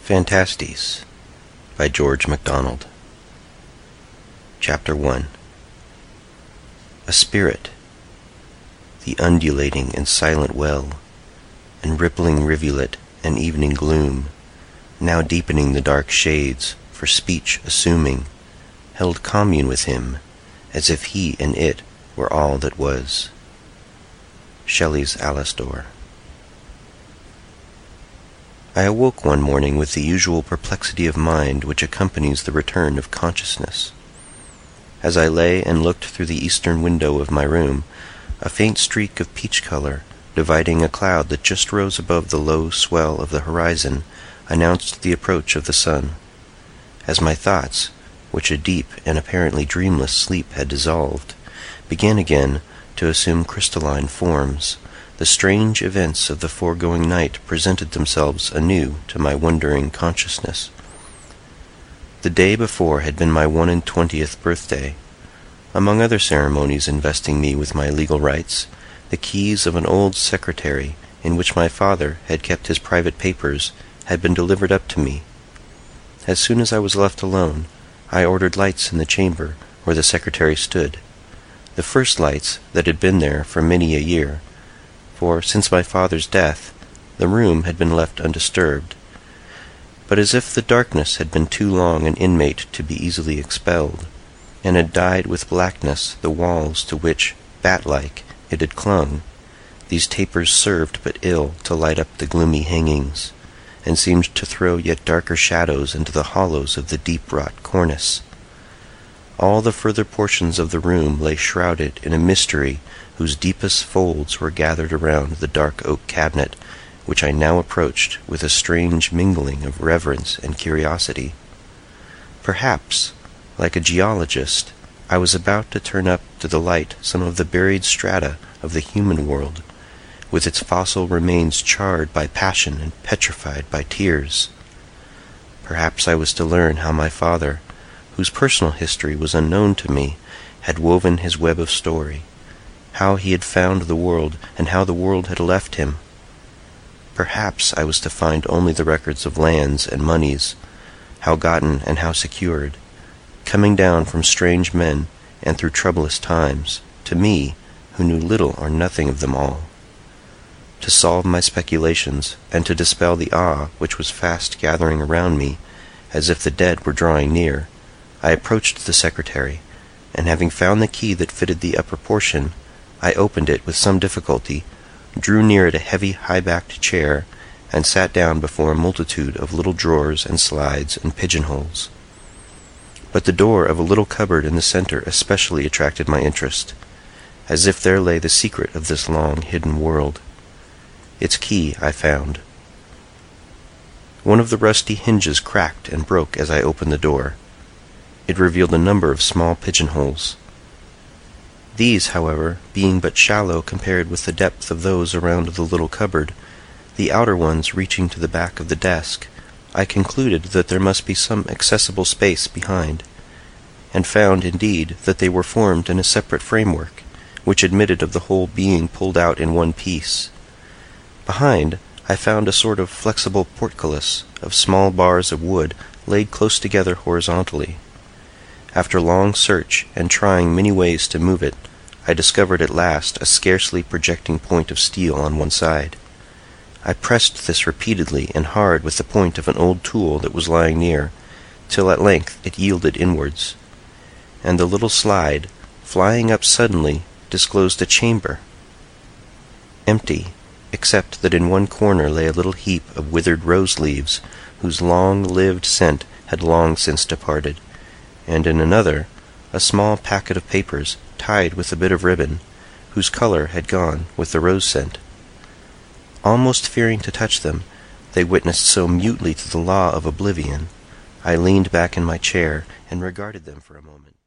Phantastes by George MacDonald. Chapter 1. A spirit, the undulating and silent well, and rippling rivulet and evening gloom, now deepening the dark shades, for speech assuming, held commune with him, as if he and it were all that was. Shelley's Alastor. I awoke one morning with the usual perplexity of mind which accompanies the return of consciousness. As I lay and looked through the eastern window of my room, a faint streak of peach color, dividing a cloud that just rose above the low swell of the horizon, announced the approach of the sun. As my thoughts, which a deep and apparently dreamless sleep had dissolved, began again to assume crystalline forms, the strange events of the foregoing night presented themselves anew to my wondering consciousness. The day before had been my 21st birthday. Among other ceremonies investing me with my legal rights, the keys of an old secretary in which my father had kept his private papers had been delivered up to me. As soon as I was left alone, I ordered lights in the chamber where the secretary stood, the first lights that had been there for many a year, for since my father's death the room had been left undisturbed. But as if the darkness had been too long an inmate to be easily expelled, and had dyed with blackness the walls to which, bat-like, it had clung, these tapers served but ill to light up the gloomy hangings, and seemed to throw yet darker shadows into the hollows of the deep-wrought cornice. All the further portions of the room lay shrouded in a mystery whose deepest folds were gathered around the dark oak cabinet, which I now approached with a strange mingling of reverence and curiosity. Perhaps, like a geologist, I was about to turn up to the light some of the buried strata of the human world, with its fossil remains charred by passion and petrified by tears. Perhaps I was to learn how my father, whose personal history was unknown to me, had woven his web of story, how he had found the world and how the world had left him. Perhaps I was to find only the records of lands and moneys, how gotten and how secured, coming down from strange men and through troublous times, to me, who knew little or nothing of them all. To solve my speculations, and to dispel the awe which was fast gathering around me, as if the dead were drawing near, I approached the secretary, and having found the key that fitted the upper portion, I opened it with some difficulty, drew near it a heavy high-backed chair, and sat down before a multitude of little drawers and slides and pigeonholes. But the door of a little cupboard in the center especially attracted my interest, as if there lay the secret of this long-hidden world. Its key I found. One of the rusty hinges cracked and broke as I opened the door. It revealed a number of small pigeonholes. These, however, being but shallow compared with the depth of those around the little cupboard, the outer ones reaching to the back of the desk, I concluded that there must be some accessible space behind, and found, indeed, that they were formed in a separate framework, which admitted of the whole being pulled out in one piece. Behind, I found a sort of flexible portcullis of small bars of wood laid close together horizontally. After long search and trying many ways to move it, I discovered at last a scarcely projecting point of steel on one side. I pressed this repeatedly and hard with the point of an old tool that was lying near, till at length it yielded inwards, and the little slide, flying up suddenly, disclosed a chamber, empty, except that in one corner lay a little heap of withered rose-leaves, whose long-lived scent had long since departed, and in another a small packet of papers tied with a bit of ribbon, whose color had gone with the rose scent. Almost fearing to touch them, they witnessed so mutely to the law of oblivion, I leaned back in my chair and regarded them for a moment.